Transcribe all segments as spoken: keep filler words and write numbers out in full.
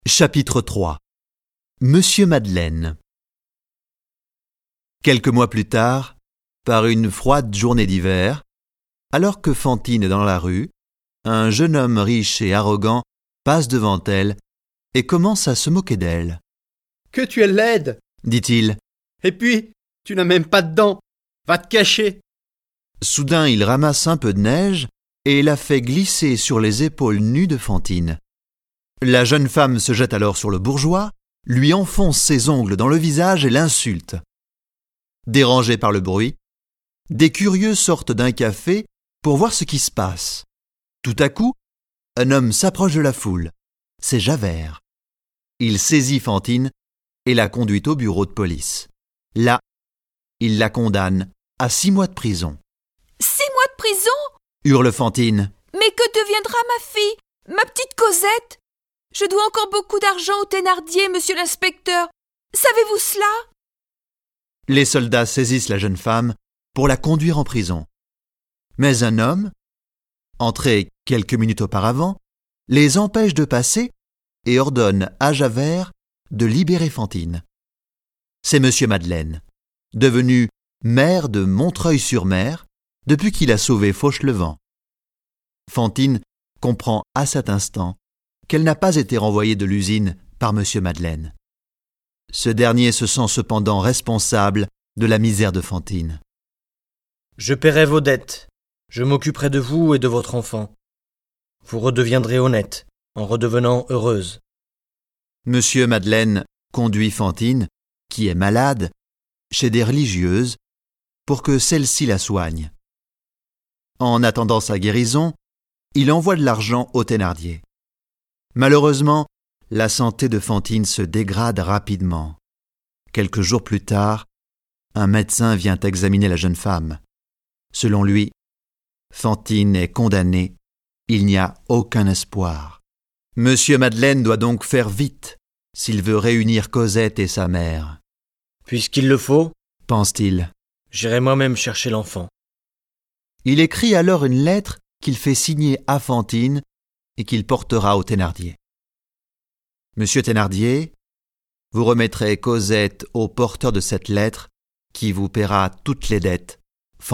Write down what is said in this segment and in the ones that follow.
Chapitre trois. Monsieur Madeleine. Quelques mois plus tard, par une froide journée d'hiver, alors que Fantine est dans la rue, un jeune homme riche et arrogant passe devant elle et commence à se moquer d'elle. « Que tu es laide !» dit-il. « Et puis, tu n'as même pas de dents. Va te cacher !» Soudain, il ramasse un peu de neige et la fait glisser sur les épaules nues de Fantine. La jeune femme se jette alors sur le bourgeois, lui enfonce ses ongles dans le visage et l'insulte. Dérangés par le bruit, des curieux sortent d'un café pour voir ce qui se passe. Tout à coup, un homme s'approche de la foule. C'est Javert. Il saisit Fantine et la conduit au bureau de police. Là, il la condamne à six mois de prison. « Six mois de prison ?» hurle Fantine. « Mais que deviendra ma fille, ma petite Cosette ? Je dois encore beaucoup d'argent au Thénardier, monsieur l'inspecteur. Savez-vous cela ?» Les soldats saisissent la jeune femme pour la conduire en prison. Mais un homme, entré quelques minutes auparavant, les empêche de passer et ordonne à Javert de libérer Fantine. C'est monsieur Madeleine, devenu maire de Montreuil-sur-Mer depuis qu'il a sauvé Fauchelevent. Fantine comprend à cet instant qu'elle n'a pas été renvoyée de l'usine par monsieur Madeleine. Ce dernier se sent cependant responsable de la misère de Fantine. « Je paierai vos dettes. Je m'occuperai de vous et de votre enfant. Vous redeviendrez honnête en redevenant heureuse. » Monsieur Madeleine conduit Fantine, qui est malade, chez des religieuses pour que celles-ci la soignent. En attendant sa guérison, il envoie de l'argent au Thénardier. Malheureusement, la santé de Fantine se dégrade rapidement. Quelques jours plus tard, un médecin vient examiner la jeune femme. Selon lui, Fantine est condamnée. Il n'y a aucun espoir. Monsieur Madeleine doit donc faire vite s'il veut réunir Cosette et sa mère. « Puisqu'il le faut, pense-t-il, j'irai moi-même chercher l'enfant. » Il écrit alors une lettre qu'il fait signer à Fantine et qu'il portera au Thénardier. « Monsieur Thénardier, vous remettrez Cosette au porteur de cette lettre qui vous paiera toutes les dettes, Fantine. »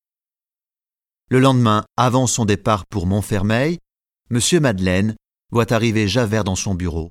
Le lendemain, avant son départ pour Montfermeil, monsieur Madeleine voit arriver Javert dans son bureau.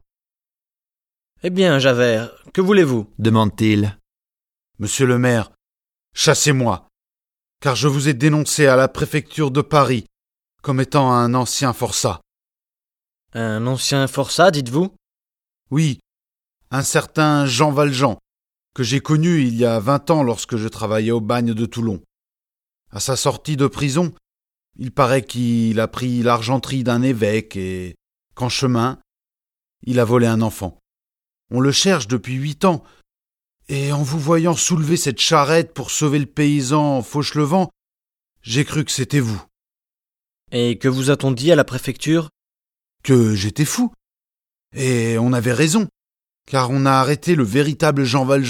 « Eh bien, Javert, que voulez-vous » demande-t-il. « Monsieur le maire, chassez-moi, car je vous ai dénoncé à la préfecture de Paris comme étant un ancien forçat. » « Un ancien forçat, dites-vous » ?« Oui, un certain Jean Valjean, que j'ai connu il y a vingt ans lorsque je travaillais au bagne de Toulon. À sa sortie de prison, il paraît qu'il a pris l'argenterie d'un évêque et qu'en chemin, il a volé un enfant. On le cherche depuis huit ans, et en vous voyant soulever cette charrette pour sauver le paysan Fauchelevent, j'ai cru que c'était vous. »« Et que vous a-t-on dit à la préfecture ?»« Que j'étais fou. Et on avait raison, car on a arrêté le véritable Jean Valjean. »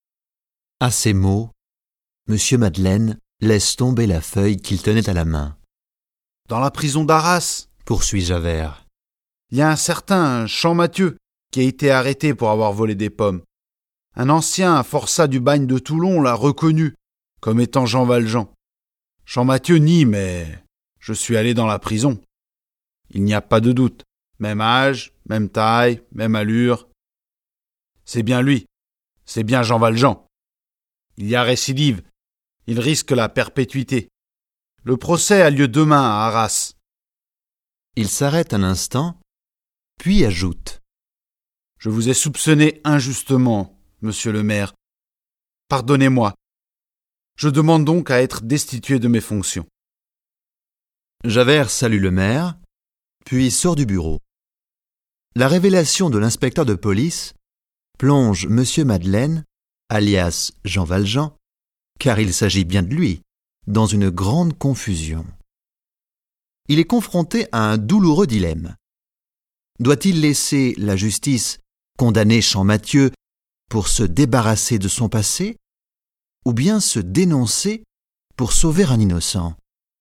À ces mots, monsieur Madeleine laisse tomber la feuille qu'il tenait à la main. « Dans la prison d'Arras, poursuit Javert, il y a un certain Champmathieu qui a été arrêté pour avoir volé des pommes. Un ancien forçat du bagne de Toulon l'a reconnu comme étant Jean Valjean. Champmathieu nie, mais je suis allé dans la prison. Il n'y a pas de doute. Même âge, même taille, même allure. C'est bien lui. C'est bien Jean Valjean. Il y a récidive. Il risque la perpétuité. Le procès a lieu demain à Arras. » Il s'arrête un instant, puis ajoute. « Je vous ai soupçonné injustement, monsieur le maire. Pardonnez-moi. Je demande donc à être destitué de mes fonctions. » Javert salue le maire, puis sort du bureau. La révélation de l'inspecteur de police plonge monsieur Madeleine, alias Jean Valjean, car il s'agit bien de lui, dans une grande confusion. Il est confronté à un douloureux dilemme. Doit-il laisser la justice condamner Champmathieu pour se débarrasser de son passé, ou bien se dénoncer pour sauver un innocent ?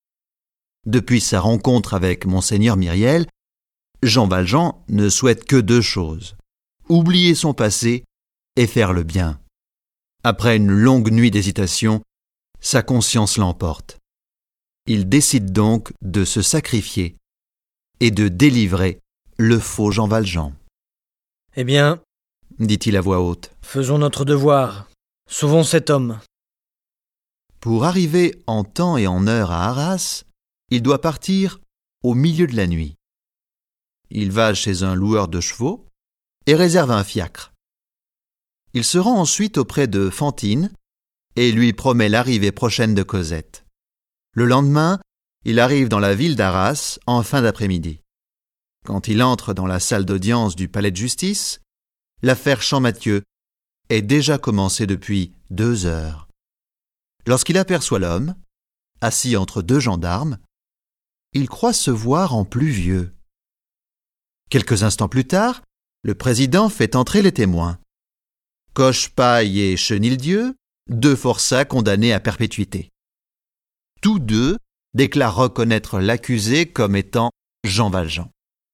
Depuis sa rencontre avec Monseigneur Myriel, Jean Valjean ne souhaite que deux choses, oublier son passé et faire le bien. Après une longue nuit d'hésitation, sa conscience l'emporte. Il décide donc de se sacrifier et de délivrer le faux Jean Valjean. Eh bien, dit-il à voix haute, faisons notre devoir. Sauvons cet homme. pour arriver en temps et en heure à Arras, il doit partir au milieu de la nuit. Il va chez un loueur de chevaux et réserve un fiacre. Il se rend ensuite auprès de Fantine et lui promet l'arrivée prochaine de Cosette. Le lendemain, il arrive dans la ville d'Arras en fin d'après-midi. Quand il entre dans la salle d'audience du palais de justice, l'affaire Champmathieu est déjà commencée depuis deux heures. Lorsqu'il aperçoit l'homme, assis entre deux gendarmes, il croit se voir en plus vieux. Quelques instants plus tard, le président fait entrer les témoins. Cochepaille et Chenildieu, deux forçats condamnés à perpétuité. Tous deux déclarent reconnaître l'accusé comme étant Jean Valjean.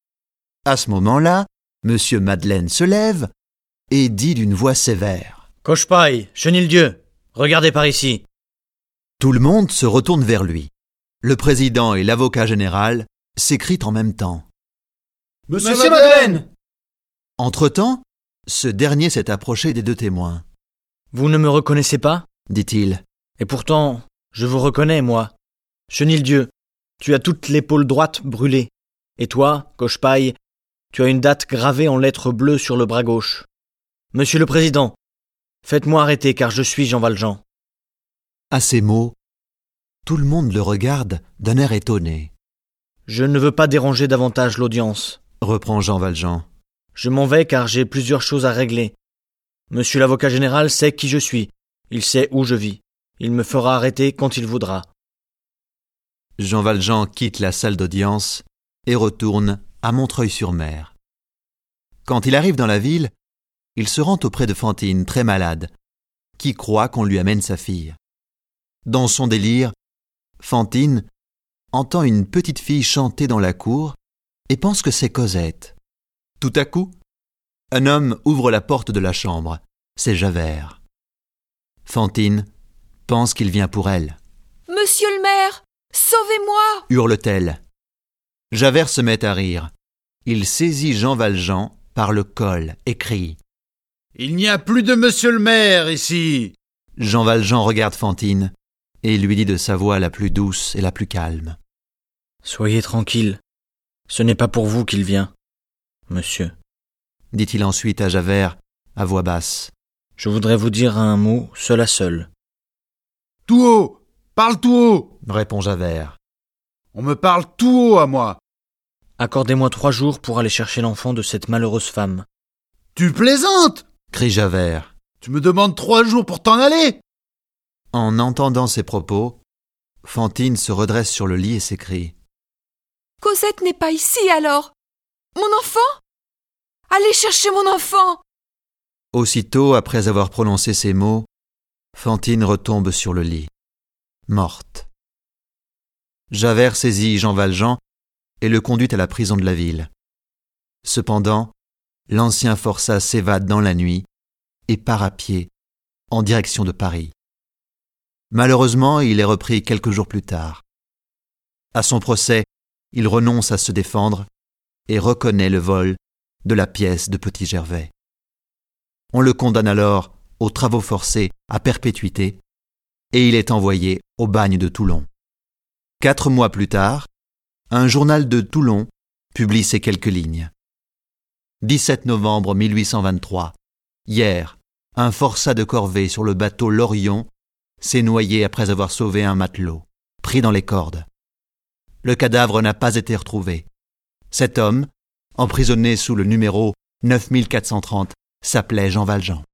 À ce moment-là, M. Madeleine se lève et dit d'une voix sévère. « Cochepaille, Chenildieu, regardez par ici. » Tout le monde se retourne vers lui. Le président et l'avocat général s'écrient en même temps. « Monsieur, Monsieur Madeleine !» Entre-temps, ce dernier s'est approché des deux témoins. « Vous ne me reconnaissez pas ?» dit-il. « Et pourtant, je vous reconnais, moi. Chenildieu, tu as toute l'épaule droite brûlée. Et toi, Cochepaille, tu as une date gravée en lettres bleues sur le bras gauche. Monsieur le Président, faites-moi arrêter car je suis Jean Valjean. » À ces mots, tout le monde le regarde d'un air étonné. « Je ne veux pas déranger davantage l'audience, » reprend Jean Valjean. « Je m'en vais car j'ai plusieurs choses à régler. Monsieur l'avocat général sait qui je suis. Il sait où je vis. Il me fera arrêter quand il voudra. » Jean Valjean quitte la salle d'audience et retourne à Montreuil-sur-Mer. Quand il arrive dans la ville, il se rend auprès de Fantine, très malade, qui croit qu'on lui amène sa fille. Dans son délire, Fantine entend une petite fille chanter dans la cour et pense que c'est Cosette. Tout à coup, un homme ouvre la porte de la chambre. C'est Javert. Fantine pense qu'il vient pour elle. « Monsieur le maire, sauvez-moi » hurle-t-elle. Javert se met à rire. Il saisit Jean Valjean par le col et crie. « Il n'y a plus de monsieur le maire ici !» Jean Valjean regarde Fantine et lui dit de sa voix la plus douce et la plus calme. « Soyez tranquille, ce n'est pas pour vous qu'il vient, monsieur. » dit-il ensuite à Javert à voix basse. « Je voudrais vous dire un mot seul à seul. »« Tout haut, parle tout haut !» répond Javert. « On me parle tout haut à moi. »« Accordez-moi trois jours pour aller chercher l'enfant de cette malheureuse femme. »« Tu plaisantes !» crie Javert. « Tu me demandes trois jours pour t'en aller !» En entendant ces propos, Fantine se redresse sur le lit et s'écrie. « Cosette n'est pas ici alors. Mon enfant ? Allez chercher mon enfant !» Aussitôt, après avoir prononcé ces mots, Fantine retombe sur le lit, morte. Javert saisit Jean Valjean et le conduit à la prison de la ville. Cependant, l'ancien forçat s'évade dans la nuit et part à pied en direction de Paris. Malheureusement, il est repris quelques jours plus tard. À son procès, il renonce à se défendre et reconnaît le vol de la pièce de Petit Gervais. On le condamne alors aux travaux forcés à perpétuité et il est envoyé au bagne de Toulon. Quatre mois plus tard, un journal de Toulon publie ces quelques lignes. dix-sept novembre mille huit cent vingt-trois. Hier, un forçat de corvée sur le bateau l'Orion s'est noyé après avoir sauvé un matelot, pris dans les cordes. Le cadavre n'a pas été retrouvé. Cet homme, emprisonné sous le numéro neuf mille quatre cent trente, s'appelait Jean Valjean.